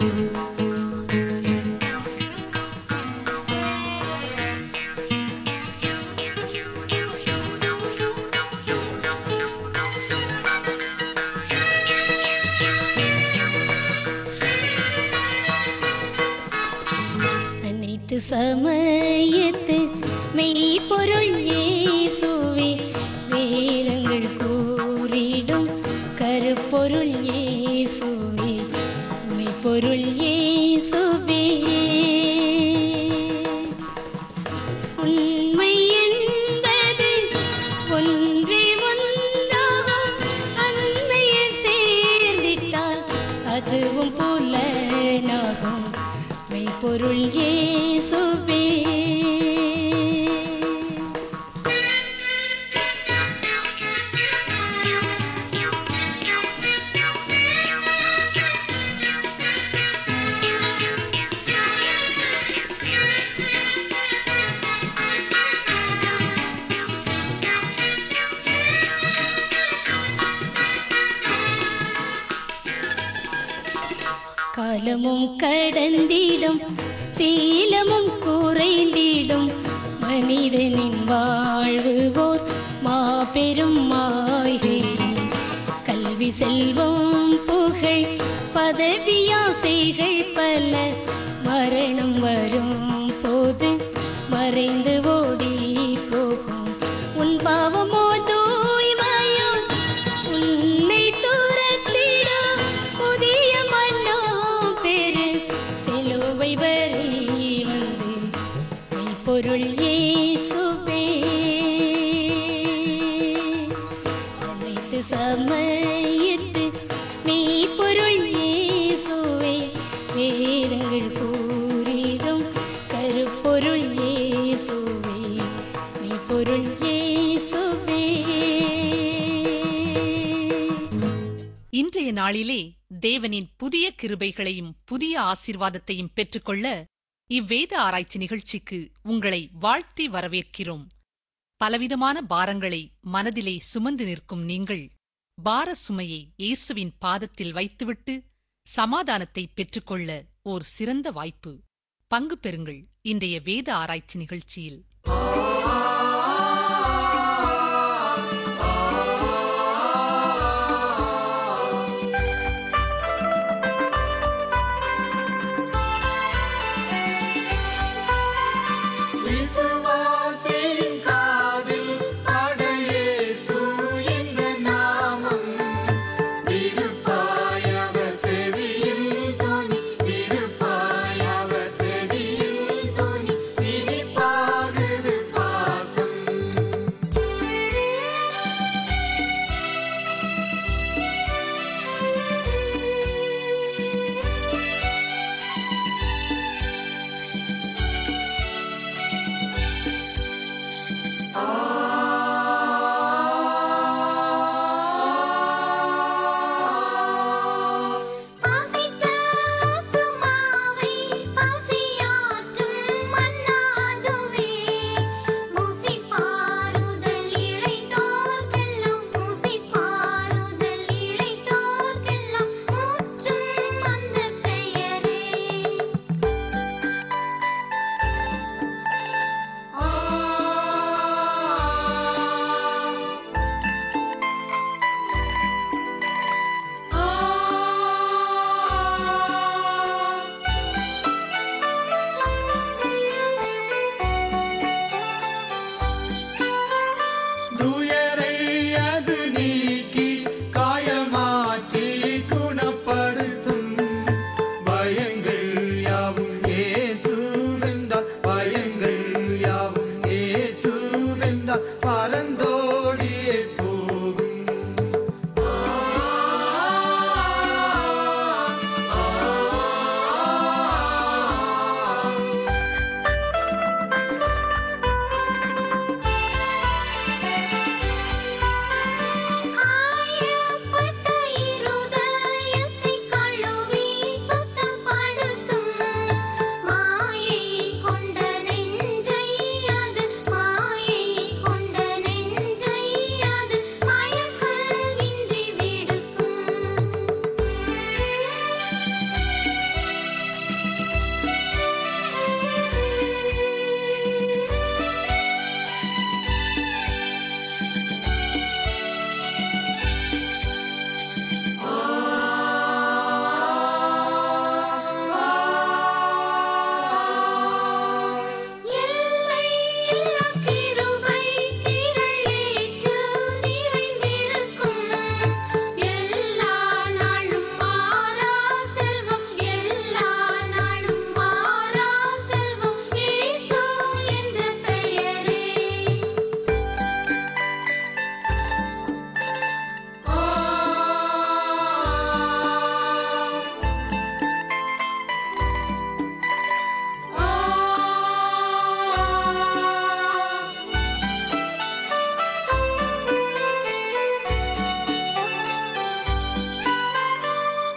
சமயத்து மெய்ப்பொருள் இயேசுவே, வேதங்கள் கூறிடும் கருப்பொருள் இயேசுவே, மெய்ப்பொருள் இயேசுவே. உண்மை என்பது ஒன்றே ஒன்றாகும், அண்மையில் சேர்ந்திட்டால் அதுவும் புலனாகும், மெய்ப்பொருள் இயேசுவே. காலமும் கடந்திடும், சீலமும் குறைந்திடும், மனிதனின் வாழ்வு ஓர் மாபெரும் மாயை. கல்வி, செல்வம், புகழ், பதவியாசைகள் பல மரணம் வரும் போது மறைந்து ஓடி போகும். உன் பாவமோ தூய்மையோ உன்னை துரத்திடும், புதிய மன்னோ பெரு சிலுவை வரை வந்து மெய்ப்பொருள் இயேசுவே. அனைத்து சமயத்து மெய்ப்பொருள் இயேசுவே, வேதங்கள் கூறிடும் கருப்பொருள் இயேசுவே, மெய்ப்பொருள் இயேசுவே. இன்றைய நாளிலே தேவனின் புதிய கிருபைகளையும் புதிய ஆசீர்வாதத்தையும் பெற்றுக்கொள்ள இவ்வேத ஆராய்ச்சி நிகழ்ச்சிக்கு உங்களை வாழ்த்தி வரவேற்கிறோம். பலவிதமான பாரங்களை மனதிலே சுமந்து நிற்கும் நீங்கள் பார சுமையை இயேசுவின் பாதத்தில் வைத்துவிட்டு சமாதானத்தை பெற்றுக்கொள்ள ஓர் சிறந்த வாய்ப்பு. பங்கு பெறுங்கள் இன்றைய வேத ஆராய்ச்சி நிகழ்ச்சியில். பாகு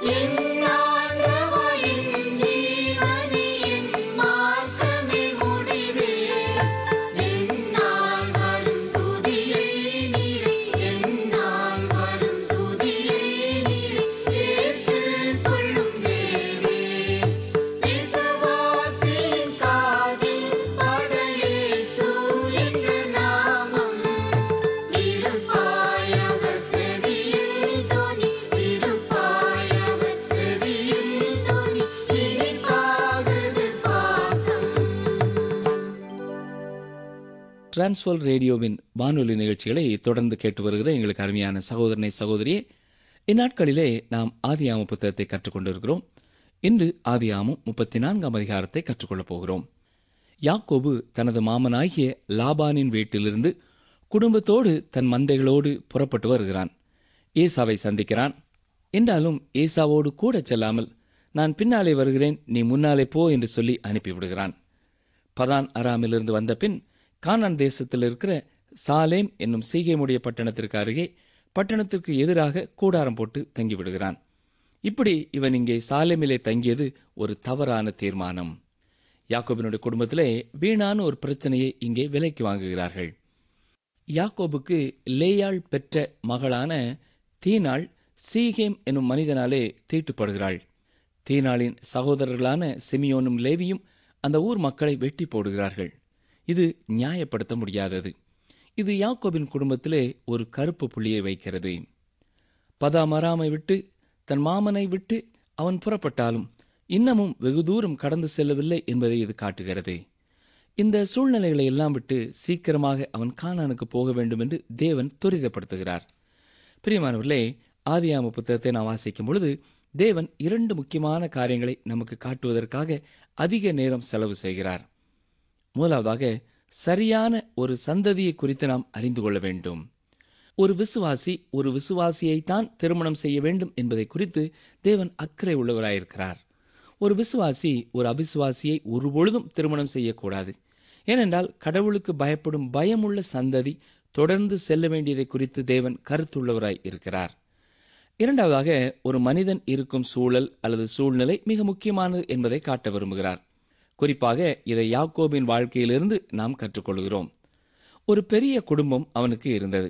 டிரான்ஸ்வர்ல்ட் ரேடியோவின் வானொலி நிகழ்ச்சிகளை தொடர்ந்து கேட்டு வருகிற எங்களுக்கு அருமையான சகோதரனை சகோதரியே, இந்நாட்களிலே நாம் ஆதியாம புத்தகத்தை கற்றுக்கொண்டிருக்கிறோம். இன்று ஆதியாமம் 34ஆம் அதிகாரத்தை கற்றுக்கொள்ளப் போகிறோம். யாக்கோபு தனது மாமனாகிய லாபானின் வீட்டிலிருந்து குடும்பத்தோடு தன் மந்தைகளோடு புறப்பட்டு வருகிறான். ஏசாவை சந்திக்கிறான். என்றாலும் ஏசாவோடு கூட செல்லாமல், நான் பின்னாலே வருகிறேன், நீ முன்னாலே போ என்று சொல்லி அனுப்பிவிடுகிறான். பதான் அராமிலிருந்து வந்த பின் கானான் தேசத்தில் இருக்கிற சாலேம் என்னும் சீகேமுடைய பட்டணத்திற்கு அருகே பட்டணத்திற்கு எதிராக கூடாரம் போட்டு தங்கிவிடுகிறான். இப்படி இவன் இங்கே சாலேமிலே தங்கியது ஒரு தவறான தீர்மானம். யாக்கோபினுடைய குடும்பத்திலே வீணான ஒரு பிரச்சனையை இங்கே விலைக்கு வாங்குகிறார்கள். யாக்கோபுக்கு லேயாள் பெற்ற மகளான தீனாள் சீகேம் என்னும் மனிதனாலே தீட்டுப்படுகிறாள். தீனாளின் சகோதரர்களான சிமியோனும் லேவியும் அந்த ஊர் மக்களை வெட்டி போடுகிறார்கள். இது நியாயப்படுத்த முடியாதது. இது யாக்கோபின் குடும்பத்திலே ஒரு கருப்பு புள்ளியை வைக்கிறது. பதாமராமை விட்டு தன் மாமனை விட்டு அவன் புறப்பட்டாலும் இன்னமும் வெகு தூரம் கடந்து செல்லவில்லை என்பதை இது காட்டுகிறது. இந்த சூழ்நிலைகளை எல்லாம் விட்டு சீக்கிரமாக அவன் கானானுக்கு போக வேண்டும் என்று தேவன் துரிதப்படுத்துகிறார். பிரியமானவர்களே, ஆதியாம புத்தகத்தை நாம் வாசிக்கும் பொழுது தேவன் 2 முக்கியமான காரியங்களை நமக்கு காட்டுவதற்காக அதிக நேரம் செலவு செய்கிறார். முதலாவதாக, சரியான ஒரு சந்ததியை குறித்து நாம் அறிந்து கொள்ள வேண்டும். ஒரு விசுவாசியைத்தான் திருமணம் செய்ய வேண்டும் என்பதை குறித்து தேவன் அக்கறை உள்ளவராயிருக்கிறார். ஒரு விசுவாசி ஒரு அவிசுவாசியை ஒருபொழுதும் திருமணம் செய்யக்கூடாது. ஏனென்றால் கடவுளுக்கு பயப்படும் பயமுள்ள சந்ததி தொடர்ந்து செல்ல வேண்டியதை குறித்து தேவன் கருத்துள்ளவராய் இருக்கிறார். இரண்டாவதாக, ஒரு மனிதன் இருக்கும் சூழல் அல்லது சூழ்நிலை மிக முக்கியமானது என்பதை காட்ட விரும்புகிறார். குறிப்பாக இதை யாக்கோபின் வாழ்க்கையிலிருந்து நாம் கற்றுக்கொள்கிறோம். ஒரு பெரிய குடும்பம் அவனுக்கு இருந்தது.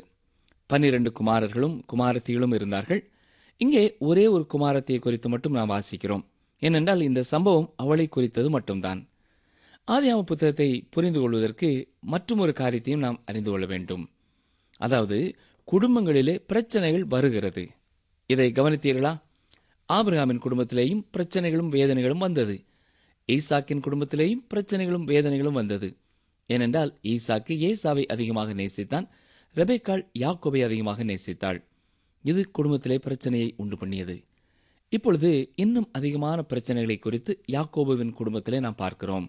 12 குமாரர்களும் குமாரத்திகளும் இருந்தார்கள். இங்கே ஒரே ஒரு குமாரத்தியை குறித்து மட்டும் நாம் வாசிக்கிறோம். ஏனென்றால் இந்த சம்பவம் அவளை குறித்தது மட்டும்தான். ஆதியாம புத்தகத்தை புரிந்து கொள்வதற்கு மற்றொரு காரியத்தையும் நாம் அறிந்து கொள்ள வேண்டும். அதாவது, குடும்பங்களிலே பிரச்சனைகள் வருகிறது. இதை கவனித்தீர்களா? ஆபிரகாமின் குடும்பத்திலேயும் பிரச்சனைகளும் வேதனைகளும் வந்தது. ஈசாக்கின் குடும்பத்திலேயும் பிரச்சனைகளும் வேதனைகளும் வந்தது. ஏனென்றால் ஈசாக்கு ஏசாவை அதிகமாக நேசித்தான், ரெபெக்காள் யாக்கோபை அதிகமாக நேசித்தாள். இது குடும்பத்திலே பிரச்சனையை உண்டு பண்ணியது. இப்பொழுது இன்னும் அதிகமான பிரச்சனைகளை குறித்து யாக்கோபுவின் குடும்பத்திலே நாம் பார்க்கிறோம்.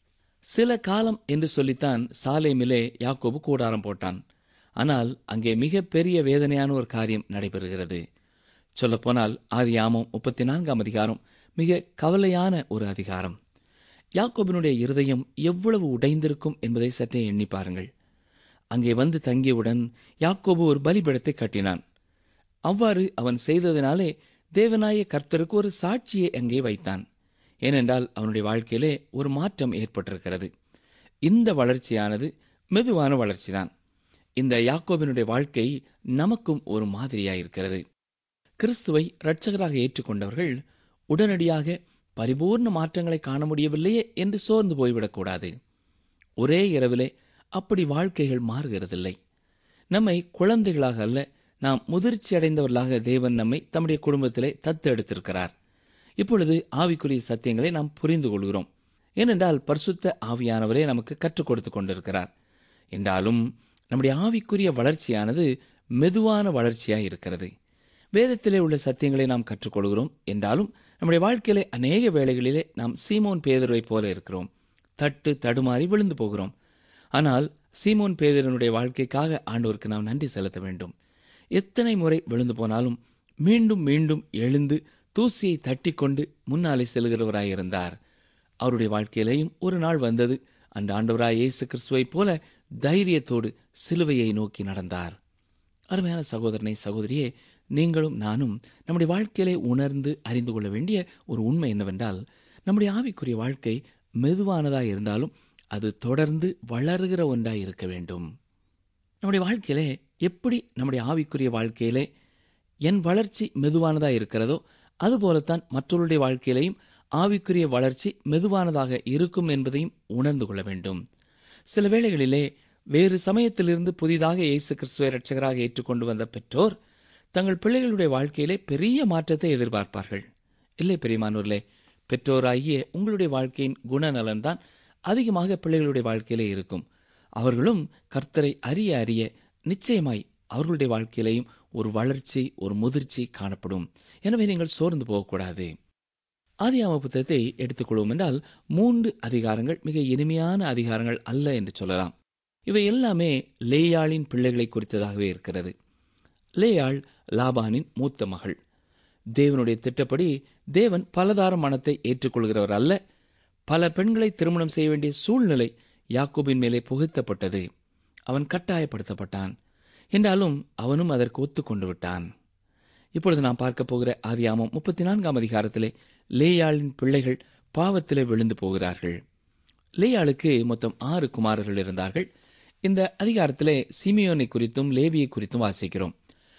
சில காலம் என்று சொல்லித்தான் சாலேமிலே யாக்கோபு கூடாரம் போட்டான். ஆனால் அங்கே மிக பெரிய வேதனையான ஒரு காரியம் நடைபெறுகிறது. சொல்லப்போனால் ஆதியாமம் 34ஆம் அதிகாரம் மிக கவலையான ஒரு அதிகாரம். யாக்கோபினுடைய இருதயம் எவ்வளவு உடைந்திருக்கும் என்பதை சற்றே எண்ணி பாருங்கள். அங்கே வந்து தங்கியவுடன் யாக்கோபு ஒரு பலிபீடத்தை கட்டினான். அவ்வாறு அவன் செய்ததினாலே தேவனாய கர்த்தருக்கு ஒரு சாட்சியை அங்கே வைத்தான். ஏனென்றால் அவனுடைய வாழ்க்கையிலே ஒரு மாற்றம் ஏற்பட்டிருக்கிறது. இந்த வளர்ச்சியானது மெதுவான வளர்ச்சிதான். இந்த யாக்கோபினுடைய வாழ்க்கை நமக்கும் ஒரு மாதிரியாயிருக்கிறது. கிறிஸ்துவை இரட்சகராக ஏற்றுக்கொண்டவர்கள் உடனடியாக பரிபூர்ண மாற்றங்களை காண முடியவில்லையே என்று சோர்ந்து போய்விடக்கூடாது. ஒரே இரவிலே அப்படி வாழ்க்கைகள் மாறுகிறதில்லை. நம்மை குழந்தைகளாக அல்ல, நாம் முதிர்ச்சி அடைந்தவர்களாக தேவன் நம்மை தம்முடைய குடும்பத்திலே தத்தெடுத்திருக்கிறார். இப்பொழுது ஆவிக்குரிய சத்தியங்களை நாம் புரிந்து கொள்கிறோம். ஏனென்றால் பரிசுத்த ஆவியானவரே நமக்கு கற்றுக் கொடுத்துக் கொண்டிருக்கிறார். என்றாலும் நம்முடைய ஆவிக்குரிய வளர்ச்சியானது மெதுவான வளர்ச்சியாய் இருக்கிறது. வேதத்திலே உள்ள சத்தியங்களை நாம் கற்றுக்கொள்கிறோம். என்றாலும் நம்முடைய வாழ்க்கையிலே அநேக வேளைகளிலே நாம் சீமோன் பேதுருவை போல இருக்கிறோம். தட்டு தடுமாறி விழுந்து போகிறோம். ஆனால் சீமோன் பேதுருவினுடைய வாழ்க்கைக்காக ஆண்டவருக்கு நாம் நன்றி செலுத்த வேண்டும். எத்தனை முறை விழுந்து போனாலும் மீண்டும் மீண்டும் எழுந்து தூசியை தட்டிக்கொண்டு முன்னாலே செல்கிறவராயிருந்தார். அவருடைய வாழ்க்கையிலேயும் ஒரு நாள் வந்தது, அந்த ஆண்டவராய் இயேசு கிறிஸ்துவைப் போல தைரியத்தோடு சிலுவையை நோக்கி நடந்தார். அருமையான சகோதரனை சகோதரியே, நீங்களும் நானும் நம்முடைய வாழ்க்கையிலே உணர்ந்து அறிந்து கொள்ள வேண்டிய ஒரு உண்மை என்னவென்றால், நம்முடைய ஆவிக்குரிய வாழ்க்கை மெதுவானதாய் இருந்தாலும் அது தொடர்ந்து வளருகிற ஒன்றாய் இருக்க வேண்டும். நம்முடைய வாழ்க்கையிலே எப்படி நம்முடைய ஆவிக்குரிய வாழ்க்கையிலே என் வளர்ச்சி மெதுவானதாக இருக்கிறதோ, அதுபோலத்தான் மற்றவருடைய வாழ்க்கையிலேயும் ஆவிக்குரிய வளர்ச்சி மெதுவானதாக இருக்கும் என்பதையும் உணர்ந்து கொள்ள வேண்டும். சில வேளைகளிலே வேறு சமயத்திலிருந்து புதிதாக இயேசு கிறிஸ்துவை இரட்சகராக ஏற்றுக்கொண்டு வந்த பெற்றோர் தங்கள் பிள்ளைகளுடைய வாழ்க்கையிலே பெரிய மாற்றத்தை எதிர்பார்ப்பார்கள். இல்லை பிரியமானோர்களே, பெற்றோராகிய உங்களுடைய வாழ்க்கையின் குணநலன்தான் அதிகமாக பிள்ளைகளுடைய வாழ்க்கையிலே இருக்கும். அவர்களும் கர்த்தரை அறிய அறிய நிச்சயமாய் அவர்களுடைய வாழ்க்கையிலேயும் ஒரு வளர்ச்சி, ஒரு முதிர்ச்சி காணப்படும். எனவே நீங்கள் சோர்ந்து போகக்கூடாது. ஆதியாகம புத்தகத்தை எடுத்துக்கொள்வோம் என்றால் 3 அதிகாரங்கள் மிக இனிமையான அதிகாரங்கள் அல்ல என்று சொல்லலாம். இவை எல்லாமே லேயாளின் பிள்ளைகளை குறித்ததாகவே இருக்கிறது. லேயாள் லாபானின் மூத்த மகள். தேவனுடைய திட்டப்படி தேவன் பலதார மனத்தை ஏற்றுக்கொள்கிறவர் அல்ல. பல பெண்களை திருமணம் செய்ய வேண்டிய சூழ்நிலை யாக்கோபின் மேலே புகுத்தப்பட்டது. அவன் கட்டாயப்படுத்தப்பட்டான். என்றாலும் அவனும் அதற்கு ஒத்துக்கொண்டு விட்டான். இப்பொழுது நாம் பார்க்க போகிற ஆதியாகமம் 34 அதிகாரத்திலே லேயாளின் பிள்ளைகள் பாவத்திலே விழுந்து போகிறார்கள். லேயாளுக்கு மொத்தம் 6 குமாரர்கள் இருந்தார்கள். இந்த அதிகாரத்திலே சிமியோனை குறித்தும் லேவியை குறித்தும் வாசிக்கிறோம்.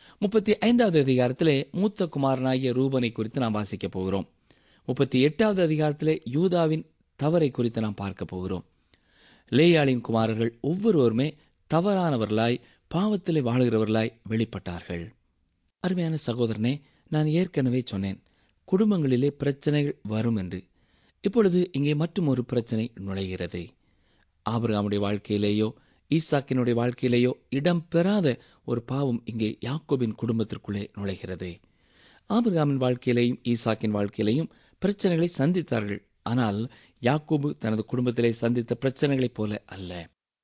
35வது அதிகாரத்திலே மூத்த குமாரனாகிய ரூபனை குறித்து நாம் வாசிக்கப் போகிறோம். 38வது அதிகாரத்திலே யூதாவின் தவறை குறித்து நாம் பார்க்க போகிறோம். லேயாளின் குமாரர்கள் ஒவ்வொருவருமே தவறானவர்களாய், பாவத்திலே வாழுகிறவர்களாய் வெளிப்பட்டார்கள். அருமையான சகோதரனே, நான் ஏற்கனவே சொன்னேன், குடும்பங்களிலே பிரச்சனைகள் வரும் என்று. இப்பொழுது இங்கே மற்றும் ஒரு பிரச்சனை நுழைகிறது. ஆபிரகாமுடைய வாழ்க்கையிலேயோ ஈசாக்கினுடைய வாழ்க்கையிலேயோ இடம் பெறாத ஒரு பாவம் இங்கே யாக்கோபின் குடும்பத்திற்குள்ளே நுழைகிறது. ஆபிரகாமின் வாழ்க்கையிலேயும் ஈசாக்கின் வாழ்க்கையிலேயும் பிரச்சனைகளை சந்தித்தார்கள். ஆனால் யாக்கோபு தனது குடும்பத்திலே சந்தித்த பிரச்சனைகளைப் போல அல்ல.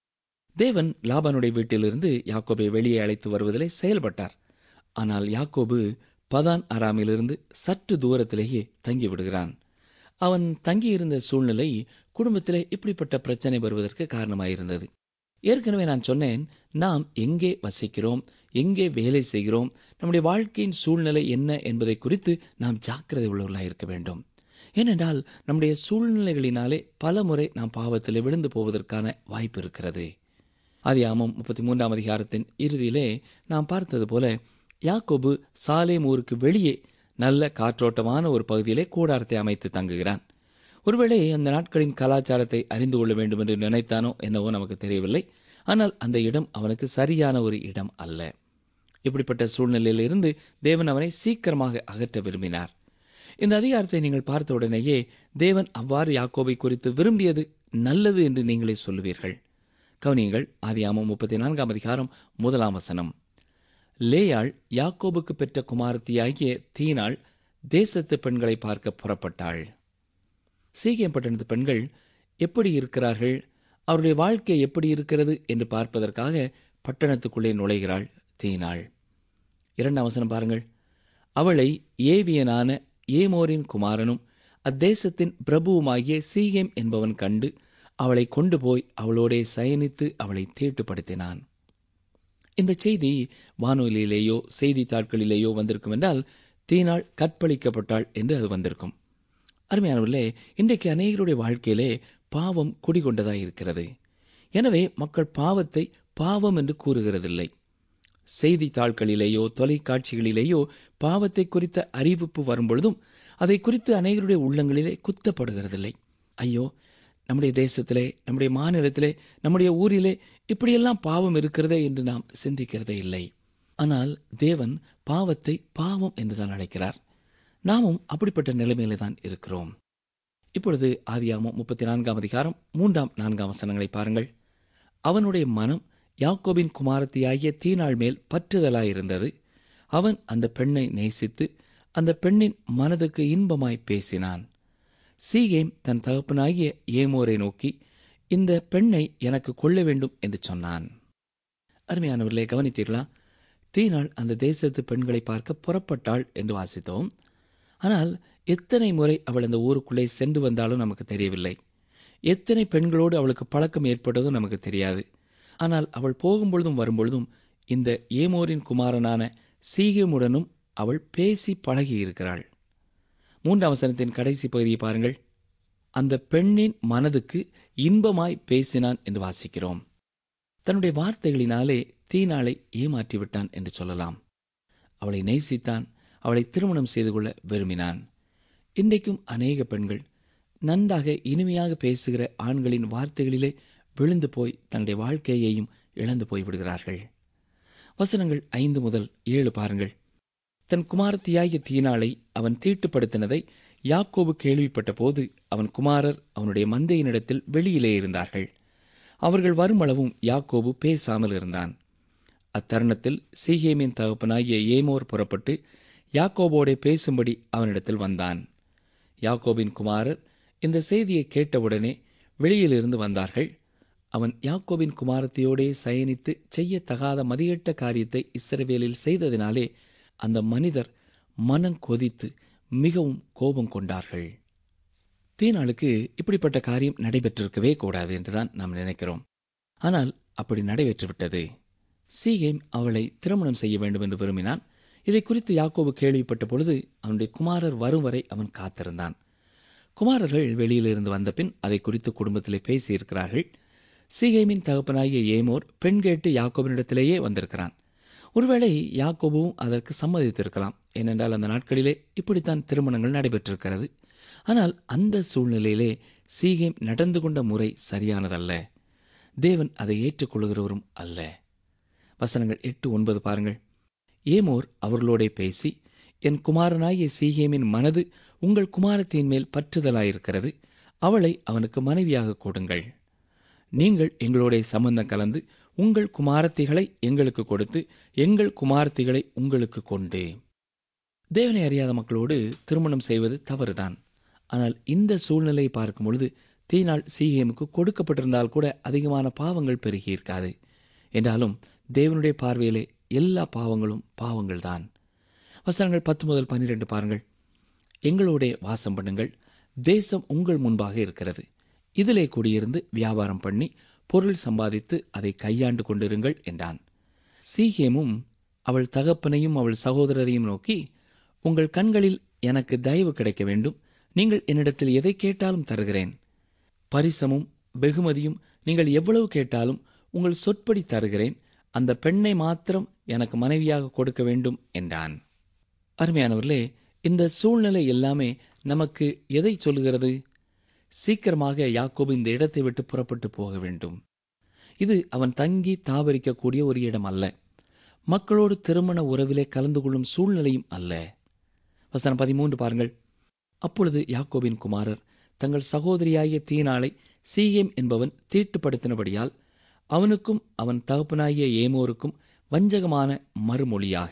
தேவன் லாபானுடைய வீட்டிலிருந்து யாக்கோபை வெளியே அழைத்து வருவதிலே செயல்பட்டார். ஆனால் யாக்கோபு பதான் அராமிலிருந்து சற்று தூரத்திலேயே தங்கிவிடுகிறான். அவன் தங்கியிருந்த சூழ்நிலை குடும்பத்திலே இப்படிப்பட்ட பிரச்சனை வருவதற்கு காரணமாயிருந்தது. ஏற்கனவே நான் சொன்னேன், நாம் எங்கே வசிக்கிறோம், எங்கே வேலை செய்கிறோம், நம்முடைய வாழ்க்கையின் சூழ்நிலை என்ன என்பதை குறித்து நாம் ஜாக்கிரதை உள்ளவர்களாக இருக்க வேண்டும். ஏனென்றால் நம்முடைய சூழ்நிலைகளினாலே பல முறை நாம் பாவத்திலே விழுந்து போவதற்கான வாய்ப்பு இருக்கிறது. ஆதியாகமம் 33 அதிகாரத்தின் இறுதியிலே நாம் பார்த்தது போல யாக்கோபு சாலேம் ஊருக்கு வெளியே நல்ல காற்றோட்டமான ஒரு பகுதியிலே கூடாரத்தை அமைத்து தங்குகிறான். ஒருவேளை அந்த நாட்களின் கலாச்சாரத்தை அறிந்து கொள்ள வேண்டும் என்று நினைத்தானோ என்னவோ நமக்கு தெரியவில்லை. ஆனால் அந்த இடம் அவனுக்கு சரியான ஒரு இடம் அல்ல. இப்படிப்பட்ட சூழ்நிலையிலிருந்து தேவன் அவனை சீக்கிரமாக அகற்ற விரும்பினார். இந்த அதிகாரத்தை நீங்கள் பார்த்த உடனேயே தேவன் அவ்வாறு யாக்கோபை குறித்து விரும்பியது நல்லது என்று நீங்களே சொல்லுவீர்கள். கவனியுங்கள், ஆதியாகமம் 34 அதிகாரம் 1 வசனம். லேயாள் யாக்கோபுக்கு பெற்ற குமாரத்தியாகிய தீனாள் தேசத்து பெண்களை பார்க்க புறப்பட்டாள். சீகேம் பட்டணத்து பெண்கள் எப்படி இருக்கிறார்கள், அவருடைய வாழ்க்கை எப்படி இருக்கிறது என்று பார்ப்பதற்காக பட்டணத்துக்குள்ளே நுழைகிறாள் தீனாள். 2 வசனம் பாருங்கள். அவளை ஏவியனான ஏமோரின் குமாரனும் அத்தேசத்தின் பிரபுவுமாகிய சீகேம் என்பவன் கண்டு அவளை கொண்டு போய் அவளோடே சயனித்து அவளை தீட்டுப்படுத்தினான். இந்த செய்தி வானொலியிலேயோ செய்தித்தாட்களிலேயோ வந்திருக்கும் என்றால் தீனாள் கற்பழிக்கப்பட்டாள் என்று அது வந்திருக்கும். அருமையானவர்களே, இன்றைக்கு அநேகருடைய வாழ்க்கையிலே பாவம் குடிகொண்டதாயிருக்கிறது. எனவே மக்கள் பாவத்தை பாவம் என்று கூறுகிறதில்லை. செய்தித்தாட்களிலேயோ தொலைக்காட்சிகளிலேயோ பாவத்தை குறித்த அறிவிப்பு வரும்பொழுதும் அதை குறித்து அநேகருடைய உள்ளங்களிலே குத்தப்படுகிறதில்லை. ஐயோ, நம்முடைய தேசத்திலே, நம்முடைய மாநிலத்திலே, நம்முடைய ஊரிலே இப்படியெல்லாம் பாவம் இருக்கிறதே என்று நாம் சிந்திக்கிறதே இல்லை. ஆனால் தேவன் பாவத்தை பாவம் என்றுதான் அழைக்கிறார். நாமும் அப்படிப்பட்ட நிலைமையிலே தான் இருக்கிறோம். இப்பொழுது ஆதியாகமம் 34 அதிகாரம் 3-4 வசனங்களை பாருங்கள். அவனுடைய மனம் யாக்கோபின் குமாரத்தியாகிய தீனாள் மேல் பற்றுதலாயிருந்தது. அவன் அந்த பெண்ணை நேசித்து அந்த பெண்ணின் மனதுக்கு இன்பமாய் பேசினான். சீகேம் தன் தகப்பனாகிய ஏமோரை நோக்கி, இந்த பெண்ணை எனக்கு கொள்ள வேண்டும் என்று சொன்னான். அருமையானவர்களே, கவனித்தீர்களா? தீனாள் அந்த தேசத்து பெண்களை பார்க்க புறப்பட்டாள் என்று வாசித்தோம். ஆனால் எத்தனை முறை அவள் அந்த ஊருக்குள்ளே சென்று வந்தாலும் நமக்கு தெரியவில்லை. எத்தனை பெண்களோடு அவளுக்கு பழக்கம் ஏற்பட்டதும் நமக்கு தெரியாது. ஆனால் அவள் போகும்பொழுதும் வரும்பொழுதும் இந்த ஏமோரின் குமாரனான சீகேமுடனும் அவள் பேசி பழகியிருக்கிறாள். 3ஆம் வசனத்தின் கடைசி பகுதியை பாருங்கள். அந்த பெண்ணின் மனதுக்கு இன்பமாய் பேசினான் என்று வாசிக்கிறோம். தன்னுடைய வார்த்தைகளினாலே தீனாளை ஏமாற்றிவிட்டான் என்று சொல்லலாம். அவளை நேசித்தான், அவளை திருமணம் செய்து கொள்ள விரும்பினான். இன்றைக்கும் அநேக பெண்கள் நன்றாக இனிமையாக பேசுகிற ஆண்களின் வார்த்தைகளிலே விழுந்து போய் தன்னுடைய வாழ்க்கையையும் இழந்து போய்விடுகிறார்கள். வசனங்கள் 5 முதல் 7 பாருங்கள். தன் குமாரத்தியாகிய தீனாளை அவன் தீட்டுப்படுத்தினதை யாக்கோபு கேள்விப்பட்ட போது அவன் குமாரர் அவனுடைய மந்தையினிடத்தில் வெளியிலே இருந்தார்கள். அவர்கள் வருமளவும் யாக்கோபு பேசாமல் இருந்தான். அத்தருணத்தில் சீகேமின் தகப்பனாகிய ஏமோர் புறப்பட்டு யாக்கோபோடே பேசும்படி அவனிடத்தில் வந்தான். யாக்கோபின் குமாரர் இந்த செய்தியை கேட்டவுடனே வெளியிலிருந்து வந்தார்கள். அவன் யாக்கோபின் குமாரத்தியோடே சயனித்து செய்யத்தகாத மதியெட்ட காரியத்தை இஸ்ரவேலில் செய்ததினாலே அந்த மனிதர் மனம் கொதித்து மிகவும் கோபம் கொண்டார்கள். தீனாளுக்கு இப்படிப்பட்ட காரியம் நடைபெற்றிருக்கவே கூடாது என்றுதான் நாம் நினைக்கிறோம். ஆனால் அப்படி நடைபெற்றுவிட்டது. சீகேம் அவளை திருமணம் செய்ய வேண்டும் என்று விரும்பினான். இதை குறித்து யாக்கோபு கேள்விப்பட்ட பொழுது அவனுடைய குமாரர் வரும் வரை அவன் காத்திருந்தான். குமாரர்கள் வெளியிலிருந்து வந்த பின் அதை குறித்து குடும்பத்திலே பேசியிருக்கிறார்கள். சீகேமின் தகப்பனாகிய ஏமோர் பெண் கேட்டு யாக்கோபினிடத்திலேயே வந்திருக்கிறான். ஒருவேளை யாக்கோபுவும் அதற்கு சம்மதித்திருக்கலாம். ஏனென்றால் அந்த நாட்களிலே இப்படித்தான் திருமணங்கள் நடைபெற்றிருக்கிறது. ஆனால் அந்த சூழ்நிலையிலே சீகேம் நடந்து கொண்ட முறை சரியானதல்ல. தேவன் அதை ஏற்றுக்கொள்கிறவரும் அல்ல. வசனங்கள் 8-9 பாருங்கள். ஏமோர் அவர்களோடே பேசி, என் குமாரனாகிய சீகேமின் மனது உங்கள் குமாரத்தின் மேல் பற்றுதலாயிருக்கிறது. அவளை அவனுக்கு மனைவியாக கொடுங்கள். நீங்கள் எங்களோட சம்பந்தம் கலந்து உங்கள் குமாரத்திகளை எங்களுக்கு கொடுத்து எங்கள் குமாரத்திகளை உங்களுக்கு கொண்டு. தேவனை அறியாத மக்களோடு திருமணம் செய்வது தவறுதான். ஆனால் இந்த சூழ்நிலையை பார்க்கும் பொழுது தீனாள் சீகேமுக்கு கொடுக்கப்பட்டிருந்தால் கூட அதிகமான பாவங்கள் பெருகியிருக்காது. என்றாலும் தேவனுடைய பார்வையிலே எல்லா பாவங்களும் பாவங்கள்தான். வசனங்கள் 10 முதல் 12 பாருங்கள். எங்களோட வாசம் பண்ணுங்கள், தேசம் உங்கள் முன்பாக இருக்கிறது. இதிலே குடியிருந்து வியாபாரம் பண்ணி பொருள் சம்பாதித்து அதை கையாண்டு கொண்டிருங்கள் என்றான். சீகேமும் அவள் தகப்பனையும் அவள் சகோதரரையும் நோக்கி, உங்கள் கண்களில் எனக்கு தயவு கிடைக்க வேண்டும். நீங்கள் என்னிடத்தில் எதை கேட்டாலும் தருகிறேன். பரிசமும் வெகுமதியும் நீங்கள் எவ்வளவு கேட்டாலும் உங்கள் சொற்படி தருகிறேன். அந்த பெண்ணை மாத்திரம் எனக்கு மனைவியாக கொடுக்க வேண்டும் என்றான். அருமையானவர்களே, இந்த சூழ்நிலை எல்லாமே நமக்கு எதை சொல்லுகிறது? சீக்கிரமாக யாக்கோபு இந்த இடத்தை விட்டு புறப்பட்டு போக வேண்டும். இது அவன் தங்கி தாவரிக்கக்கூடிய ஒரு இடம் அல்ல. மக்களோடு திருமண உறவிலே கலந்து கொள்ளும் சூழ்நிலையும் அல்ல. வசனம் 13 பாருங்கள். அப்பொழுது யாக்கோபின் குமாரர் தங்கள் சகோதரியாகிய தீனாளை சீகேம் என்பவன் தீட்டுப்படுத்தினபடியால் அவனுக்கும் அவன் தகப்பனாகிய ஏமோருக்கும் வஞ்சகமான மறுமொழியாக.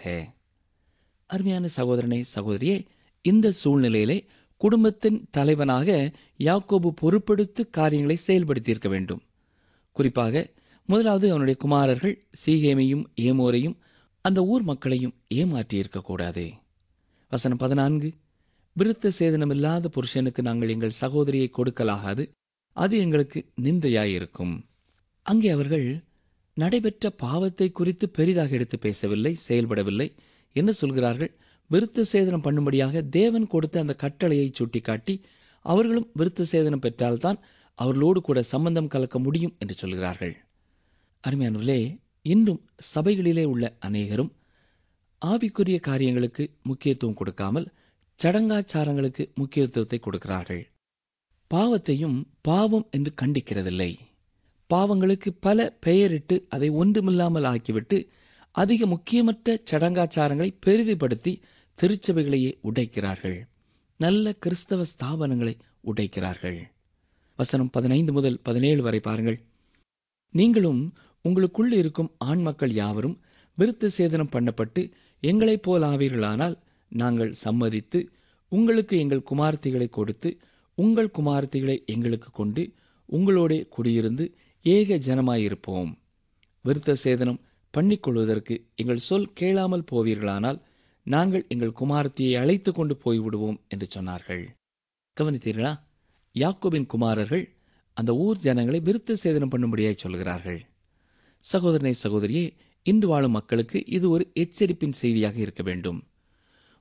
அருமையான சகோதரனே, சகோதரியே, இந்த சூழ்நிலையிலே குடும்பத்தின் தலைவனாக யாக்கோபு பொறுப்பெடுத்து காரியங்களை செயல்படுத்தியிருக்க வேண்டும். குறிப்பாக முதலாவது அவனுடைய குமாரர்கள் சீகேமையும் ஏமோரையும் அந்த ஊர் மக்களையும் ஏமாற்றியிருக்கக்கூடாது. வசனம் 14, விருத்த சேதனமில்லாத புருஷனுக்கு நாங்கள் எங்கள் சகோதரியை கொடுக்கலாகாது, அது எங்களுக்கு நிந்தையாயிருக்கும். அங்கே அவர்கள் நடைபெற்ற பாவத்தை குறித்து பெரிதாக எடுத்து பேசவில்லை, செயல்படவில்லை. என்ன சொல்கிறார்கள்? விருத்த சேதனம் பண்ணும்படியாக தேவன் கொடுத்த அந்த கட்டளையை சுட்டிக்காட்டி அவர்களும் விருத்த சேதனம் பெற்றால்தான் அவர்களோடு கூட சம்பந்தம் கலக்க முடியும் என்று சொல்கிறார்கள். அருமையானவர்களே, இன்றும் சபைகளிலே உள்ள அநேகரும் ஆவிக்குரிய காரியங்களுக்கு முக்கியத்துவம் கொடுக்காமல் சடங்காச்சாரங்களுக்கு முக்கியத்துவத்தை கொடுக்கிறார்கள். பாவத்தையும் பாவம் என்று கண்டிக்கிறதில்லை. பாவங்களுக்கு பல பெயரிட்டு அதை ஒன்றுமில்லாமல் ஆக்கிவிட்டு அதிக முக்கியமற்ற சடங்காச்சாரங்களை பெரிதுபடுத்தி திருச்சபைகளையே உடைக்கிறார்கள். நல்ல கிறிஸ்தவ ஸ்தாபனங்களை உடைக்கிறார்கள். வசனம் 15 முதல் 17 வரை பாருங்கள். நீங்களும் உங்களுக்குள் இருக்கும் ஆண் மக்கள் யாவரும் விருத்த சேதனம் பண்ணப்பட்டு எங்களைப் போல் ஆவீர்களானால் நாங்கள் சம்மதித்து உங்களுக்கு எங்கள் குமார்த்திகளை கொடுத்து உங்கள் குமார்த்திகளை எங்களுக்கு கொண்டு உங்களோடே குடியிருந்து ஏக ஜனமாயிருப்போம். விருத்த சேதனம் பண்ணிக்கொள்வதற்கு எங்கள் சொல் கேளாமல் போவீர்களானால் நாங்கள் எங்கள் குமாரத்தியை அழைத்துக் கொண்டு போய்விடுவோம் என்று சொன்னார்கள். கவனித்தீர்களா? யாக்கோபின் குமாரர்கள் அந்த ஊர் ஜனங்களை விருத்த சேதனம் பண்ணும்படியாய் சொல்கிறார்கள். சகோதரனை, சகோதரியே, இன்று வாழும் மக்களுக்கு இது ஒரு எச்சரிப்பின் செய்தியாக இருக்க வேண்டும்.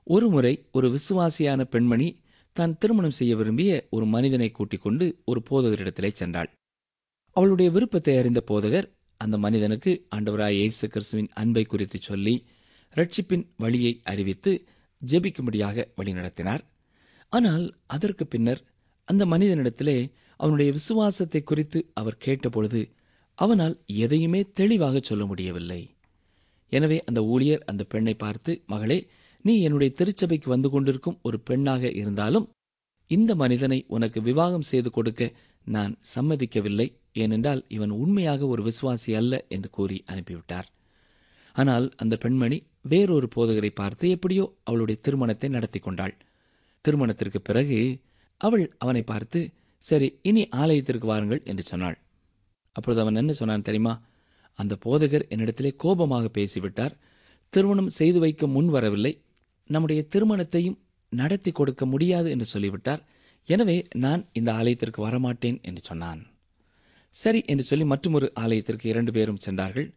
ஒருமுறை ஒரு விசுவாசியான பெண்மணி தான் திருமணம் செய்ய விரும்பிய ஒரு மனிதனை கூட்டிக் கொண்டு ஒரு போதகரிடத்திலே சென்றாள். அவளுடைய விருப்பத்தை அறிந்த போதகர் அந்த மனிதனுக்கு ஆண்டவராய் இயேசு கிறிஸ்துவின் அன்பை குறித்து சொல்லி ரட்சிப்பின் வழியை அறிவித்து ஜெபிக்கும்படியாக வழிநடத்தினார். ஆனால் அதற்கு பின்னர் அந்த மனிதனிடத்திலே அவனுடைய விசுவாசத்தை குறித்து அவர் கேட்டபொழுது அவனால் எதையுமே தெளிவாக சொல்ல முடியவில்லை. எனவே அந்த ஊழியர் அந்த பெண்ணை பார்த்து, மகளே, நீ என்னுடைய திருச்சபைக்கு வந்து கொண்டிருக்கும் ஒரு பெண்ணாக இருந்தாலும் இந்த மனிதனை உனக்கு விவாகம் செய்து கொடுக்க நான் சம்மதிக்கவில்லை, ஏனென்றால் இவன் உண்மையாக ஒரு விசுவாசி அல்ல என்று கூறி அனுப்பிவிட்டார். ஆனால் அந்த பெண்மணி வேறொரு போதகரை பார்த்து எப்படியோ அவளுடைய திருமணத்தை நடத்தி கொண்டாள். திருமணத்திற்கு பிறகு அவள் அவனை பார்த்து, சரி, இனி ஆலயத்திற்கு வாருங்கள் என்று சொன்னாள். அப்பொழுது அவன் என்ன சொன்னான் தெரியுமா? அந்த போதகர் என்னிடத்திலே கோபமாக பேசிவிட்டார், திருமணம் செய்து வைக்க முன் வரவில்லை, நம்முடைய திருமணத்தையும் நடத்தி கொடுக்க முடியாது என்று சொல்லிவிட்டார், எனவே நான் இந்த ஆலயத்திற்கு வரமாட்டேன் என்று சொன்னான். சரி என்று சொல்லி மற்றொரு ஆலயத்திற்கு 2 பேரும் சென்றார்கள்.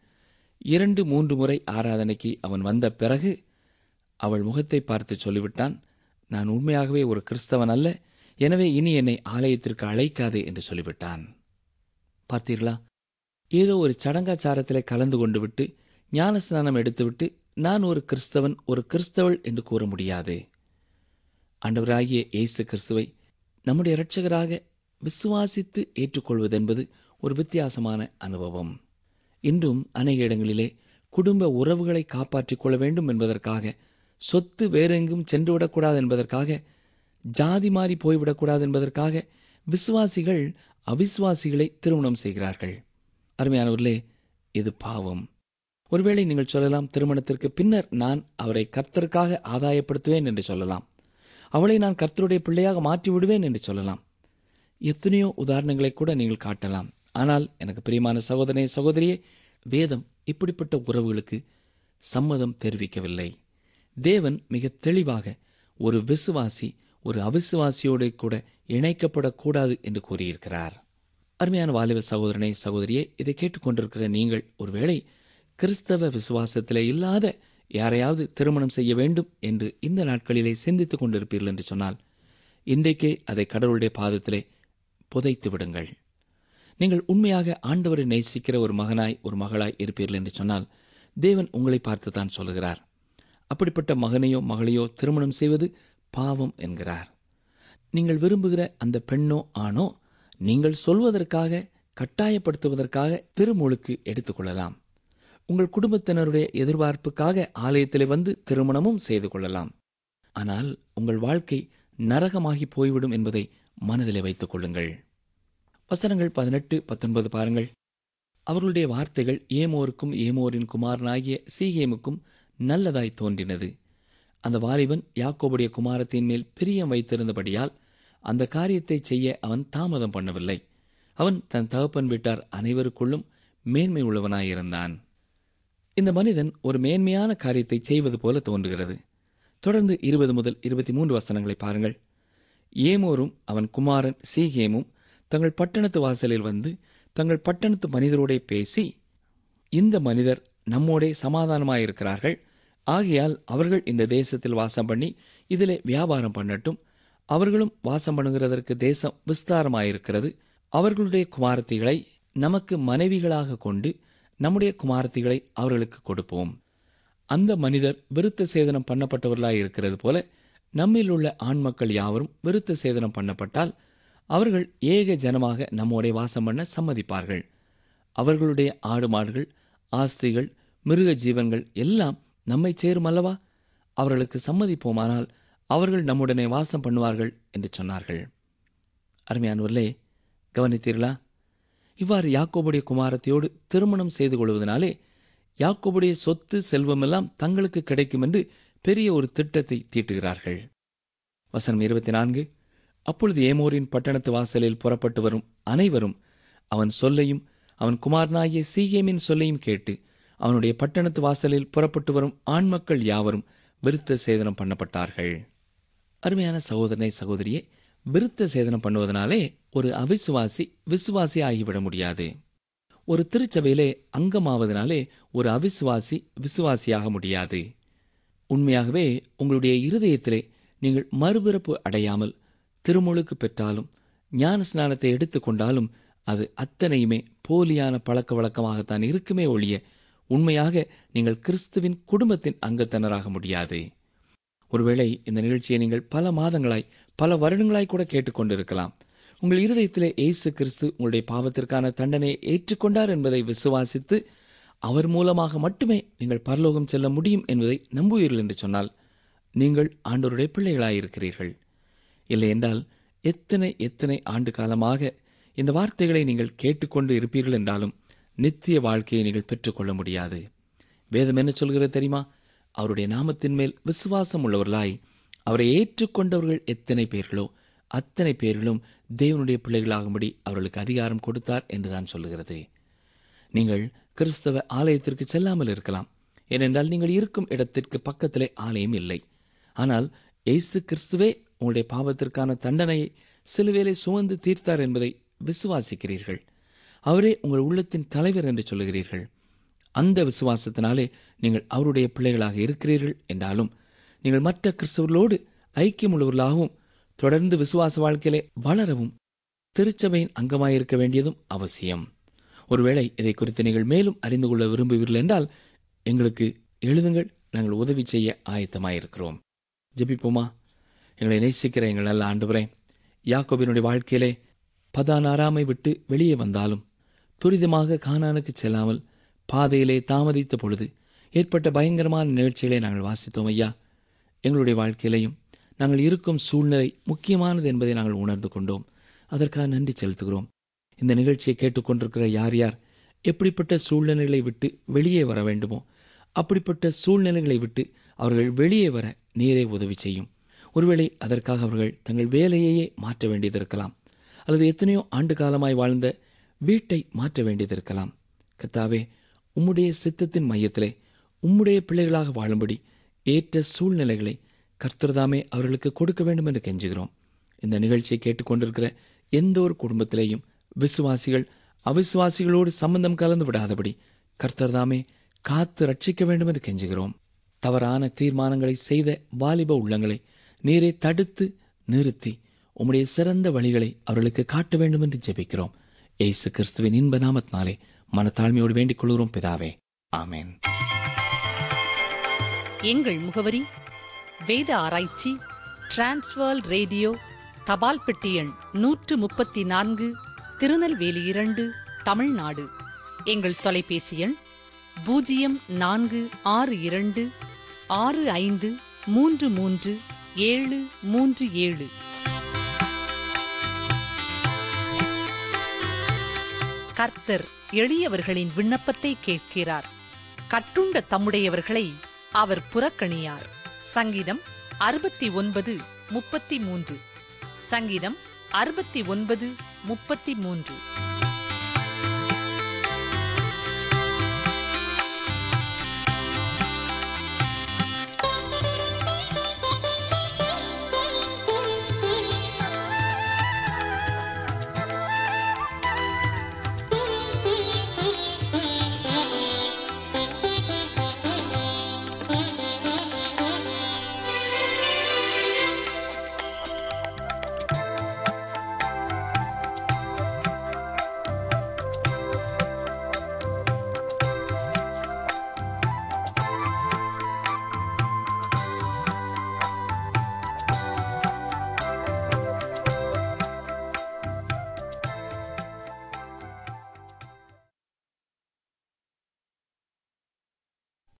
2-3 முறை ஆராதனைக்கு அவன் வந்த பிறகு அவள் முகத்தை பார்த்து சொல்லிவிட்டான், நான் உண்மையாகவே ஒரு கிறிஸ்தவன் அல்ல, எனவே இனி என்னை ஆலயத்திற்கு அழைக்காதே என்று சொல்லிவிட்டான். பார்த்தீர்களா? ஏதோ ஒரு சடங்காச்சாரத்திலே கலந்து கொண்டு விட்டு ஞானஸ்நானம் எடுத்துவிட்டு நான் ஒரு கிறிஸ்தவன், ஒரு கிறிஸ்தவள் என்று கூற முடியாது. ஆண்டவராகிய இயேசு கிறிஸ்துவை நம்முடைய இரட்சகராக விசுவாசித்து ஏற்றுக்கொள்வதென்பது ஒரு வித்தியாசமான அனுபவம். இன்றும் அநேக இடங்களிலே குடும்ப உறவுகளை காப்பாற்றிக் கொள்ள வேண்டும் என்பதற்காக, சொத்து வேறெங்கும் சென்றுவிடக்கூடாது என்பதற்காக, ஜாதி மாறி போய்விடக்கூடாது என்பதற்காக விசுவாசிகள் அவிசுவாசிகளை திருமணம் செய்கிறார்கள். அருமையானவர்களே, இது பாவம். ஒருவேளை நீங்கள் சொல்லலாம், திருமணத்திற்கு பின்னர் நான் அவரை கர்த்தருக்காக ஆதாயப்படுத்துவேன் என்று சொல்லலாம், அவளை நான் கர்த்தருடைய பிள்ளையாக மாற்றிவிடுவேன் என்று சொல்லலாம். எத்தனையோ உதாரணங்களை கூட நீங்கள் காட்டலாம். ஆனால் எனக்கு பிரியமான சகோதரனே, சகோதரியே, வேதம் இப்படிப்பட்ட உறவுகளுக்கு சம்மதம் தெரிவிக்கவில்லை. தேவன் மிக தெளிவாக ஒரு விசுவாசி ஒரு அவிசுவாசியோடு கூட இணைக்கப்படக்கூடாது என்று கூறியிருக்கிறார். அருமையான வாலிப சகோதரனே, சகோதரியே, இதை கேட்டுக்கொண்டிருக்கிற நீங்கள் ஒருவேளை கிறிஸ்தவ விசுவாசத்திலே இல்லாத யாரையாவது திருமணம் செய்ய வேண்டும் என்று இந்த நாட்களிலே சிந்தித்துக் கொண்டிருப்பீர்கள் என்று சொன்னால், இன்றைக்கே அதை கடவுளுடைய பாதத்திலே புதைத்து விடுங்கள். நீங்கள் உண்மையாக ஆண்டவரை நேசிக்கிற ஒரு மகனாய் ஒரு மகளாய் இருப்பீர்கள் என்று சொன்னால், தேவன் உங்களை பார்த்துத்தான் சொல்லுகிறார். அப்படிப்பட்ட மகனையோ மகளையோ திருமணம் செய்வது பாவம் என்கிறார். நீங்கள் விரும்புகிற அந்த பெண்ணோ ஆணோ நீங்கள் சொல்வதற்காக, கட்டாயப்படுத்துவதற்காக திருமுழுக்கு எடுத்துக் கொள்ளலாம். உங்கள் குடும்பத்தினருடைய எதிர்பார்ப்புக்காக ஆலயத்திலே வந்து திருமணமும் செய்து கொள்ளலாம். ஆனால் உங்கள் வாழ்க்கை நரகமாகி போய்விடும் என்பதை மனதிலே வைத்துக் கொள்ளுங்கள். வசனங்கள் 18-19 பாருங்கள். அவர்களுடைய வார்த்தைகள் ஏமோருக்கும் ஏமோரின் குமாரனாகிய சீகேமுக்கும் நல்லதாய் தோன்றினது. அந்த வாலிபன் யாக்கோபுடைய குமாரத்தின் மேல் பிரியம் வைத்திருந்தபடியால் அந்த காரியத்தை செய்ய அவன் தாமதம் பண்ணவில்லை. அவன் தன் தகப்பன் வீட்டார் அனைவருக்குள்ளும் மேன்மை உள்ளவனாயிருந்தான். இந்த மனிதன் ஒரு மேன்மையான காரியத்தை செய்வது போல தோன்றுகிறது. தொடர்ந்து 20-23 வசனங்களை பாருங்கள். ஏமோரும் அவன் குமாரன் சீகேமும் தங்கள் பட்டணத்து வாசலில் வந்து தங்கள் பட்டணத்து மனிதரோடே பேசி, இந்த மனிதர் நம்மோடே சமாதானமாயிருக்கிறார்கள், ஆகையால் அவர்கள் இந்த தேசத்தில் வாசம் பண்ணி இதிலே வியாபாரம் பண்ணட்டும், அவர்களும் வாசம் பண்ணுகிறதற்கு தேசம் விஸ்தாரமாயிருக்கிறது, அவர்களுடைய குமாரத்திகளை நமக்கு மனைவிகளாக கொண்டு நம்முடைய குமாரத்திகளை அவர்களுக்கு கொடுப்போம். அந்த மனிதர் விருத்த சேதனம் பண்ணப்பட்டவர்களாயிருக்கிறது போல நம்மில் உள்ள ஆண் மக்கள் யாவரும் விருத்த சேதனம் பண்ணப்பட்டால் அவர்கள் ஏக ஜனமாக நம்மோடே வாசம் பண்ண சம்மதிப்பார்கள். அவர்களுடைய ஆடு மாடுகள், ஆஸ்திகள், மிருக ஜீவன்கள் எல்லாம் நம்மை சேரும் அல்லவா? அவர்களுக்கு சம்மதிப்போமானால் அவர்கள் நம்முடனே வாசம் பண்ணுவார்கள் என்று சொன்னார்கள். அருமையானவர்களே, கவனித்தீர்களா? இவ்வாறு யாக்கோபுடைய குமாரத்தையோடு திருமணம் செய்து கொள்வதனாலே யாக்கோபுடைய சொத்து செல்வமெல்லாம் தங்களுக்கு கிடைக்கும் என்று பெரிய ஒரு திட்டத்தை தீட்டுகிறார்கள். வசனம் 24. அப்பொழுது ஏமோரின் பட்டணத்து வாசலில் புறப்பட்டு வரும் அனைவரும் அவன் சொல்லையும் அவன் குமாரனாகிய சீகேமின் சொல்லையும் கேட்டு அவனுடைய பட்டணத்து வாசலில் புறப்பட்டு வரும் ஆண்மக்கள் யாவரும் விருத்த சேதனம் பண்ணப்பட்டார்கள். அருமையான சகோதரனை, சகோதரியே, விருத்த சேதனம் பண்ணுவதனாலே ஒரு அவிசுவாசி விசுவாசி ஆகிவிட முடியாது. ஒரு திருச்சபையிலே அங்கமாவதனாலே ஒரு அவிசுவாசி விசுவாசியாக முடியாது. உண்மையாகவே உங்களுடைய இருதயத்திலே நீங்கள் மறுபிறப்பு அடையாமல் திருமுழுக்கு பெற்றாலும் ஞான ஸ்நானத்தை எடுத்துக்கொண்டாலும் அது அத்தனையுமே போலியான பழக்க வழக்கமாகத்தான் இருக்குமே ஒழிய உண்மையாக நீங்கள் கிறிஸ்துவின் குடும்பத்தின் அங்கத்தினராக முடியாது. ஒருவேளை இந்த நிகழ்ச்சியை நீங்கள் பல மாதங்களாய் பல வருடங்களாய் கூட கேட்டுக்கொண்டிருக்கலாம். உங்கள் இருதயத்திலே இயேசு கிறிஸ்து உங்களுடைய பாவத்திற்கான தண்டனையை ஏற்றுக்கொண்டார் என்பதை விசுவாசித்து அவர் மூலமாக மட்டுமே நீங்கள் பரலோகம் செல்ல முடியும் என்பதை நம்புவீர்கள் என்று சொன்னால் நீங்கள் ஆண்டவருடைய பிள்ளைகளாயிருக்கிறீர்கள். இல்லை என்றால் எத்தனை ஆண்டு காலமாக இந்த வார்த்தைகளை நீங்கள் கேட்டுக்கொண்டு இருப்பீர்கள் என்றாலும் நித்திய வாழ்க்கையை நீங்கள் பெற்றுக்கொள்ள முடியாது. வேதம் என்ன சொல்கிறது தெரியுமா? அவருடைய நாமத்தின் மேல் விசுவாசம் உள்ளவர்களாய் அவரை ஏற்றுக்கொண்டவர்கள் எத்தனை பேர்களோ அத்தனை பேர்களும் தேவனுடைய பிள்ளைகளாகும்படி அவர்களுக்கு அதிகாரம் கொடுத்தார் என்றுதான் சொல்லுகிறது. நீங்கள் கிறிஸ்தவ ஆலயத்திற்கு செல்லாமல் இருக்கலாம். ஏனென்றால் நீங்கள் இருக்கும் இடத்திற்கு பக்கத்திலே ஆலயம் இல்லை. ஆனால் இயேசு கிறிஸ்துவே உங்களுடைய பாவத்திற்கான தண்டனையை சிலுவையிலே சுமந்து தீர்த்தார் என்பதை விசுவாசிக்கிறீர்கள். அவரே உங்கள் உள்ளத்தின் தலைவர் என்று சொல்லுகிறீர்கள். அந்த விசுவாசத்தினாலே நீங்கள் அவருடைய பிள்ளைகளாக இருக்கிறீர்கள் என்றாலும் நீங்கள் மற்ற கிறிஸ்தவர்களோடு ஐக்கியம் உள்ளவர்களாகவும் தொடர்ந்து விசுவாச வாழ்க்கையிலே வளரவும் திருச்சபையின் அங்கமாயிருக்க வேண்டியதும் அவசியம். ஒருவேளை இதை குறித்து நீங்கள் மேலும் அறிந்து கொள்ள விரும்புவீர்கள் என்றால் எங்களுக்கு எழுதுங்கள். நாங்கள் உதவி செய்ய ஆயத்தமாயிருக்கிறோம். ஜெபிப்போமா? எங்களை நேசிக்கிற எங்கள் நல்ல ஆண்டவரே, யாக்கோபினுடைய வாழ்க்கையிலே பதானாராமை விட்டு வெளியே வந்தாலும் துரிதமாக கானானுக்கு செல்லாமல் பாதையிலே தாமதித்த பொழுது ஏற்பட்ட பயங்கரமான நிகழ்ச்சிகளை நாங்கள் வாசித்தோம். ஐயா, எங்களுடைய வாழ்க்கையிலையும் நாங்கள் இருக்கும் சூழ்நிலை முக்கியமானது என்பதை நாங்கள் உணர்ந்து கொண்டோம். அதற்காக நன்றி செலுத்துகிறோம். இந்த நிகழ்ச்சியை கேட்டுக்கொண்டிருக்கிற யார் யார் எப்படிப்பட்ட சூழ்நிலைகளை விட்டு வெளியே வர வேண்டுமோ அப்படிப்பட்ட சூழ்நிலைகளை விட்டு அவர்கள் வெளியே வர நீரே உதவி செய்யும். ஒருவேளை அதற்காக அவர்கள் தங்கள் வேலையையே மாற்ற வேண்டியதிருக்கலாம், அல்லது எத்தனையோ ஆண்டு காலமாய் வாழ்ந்த வீட்டை மாற்ற வேண்டியதிருக்கலாம். கர்த்தாவே, உம்முடைய சித்தத்தின் மையத்திலே உம்முடைய பிள்ளைகளாக வாழும்படி ஏற்ற சூழ்நிலைகளை கர்த்தர்தாமே அவர்களுக்கு கொடுக்க வேண்டும் என்று கெஞ்சுகிறோம். இந்த நிகழ்ச்சியை கேட்டுக்கொண்டிருக்கிற எந்த ஒரு குடும்பத்திலேயும் விசுவாசிகள் அவிசுவாசிகளோடு சம்பந்தம் கலந்து விடாதபடி கர்த்தர்தாமே காத்து ரட்சிக்க வேண்டும் என்று கெஞ்சுகிறோம். தவறான தீர்மானங்களை செய்த வாலிப உள்ளங்களை நீரே தடுத்து நிறுத்தி உம்முடைய சிறந்த வழிகளை அவர்களுக்கு காட்ட வேண்டும் என்று ஜெபிக்கிறோம். இயேசு கிறிஸ்துவின் இன்ப நாமத்தினாலே மனத்தாழ்மையோடு வேண்டிக் கொள்கிறோம் பிதாவே, ஆமென். எங்கள் முகவரி: வேத ஆராய்ச்சி, டிரான்ஸ்வர்ல்ட் ரேடியோ, தபால் பெட்டி எண் 134, திருநெல்வேலி 2, தமிழ்நாடு. எங்கள் தொலைபேசி எண் 046265333737. கர்த்தர் எளியவர்களின் விண்ணப்பத்தை கேட்கிறார். கட்டுண்ட தம்முடையவர்களை அவர் புறக்கணியார். சங்கீதம் 69:33. சங்கீதம் 69:33.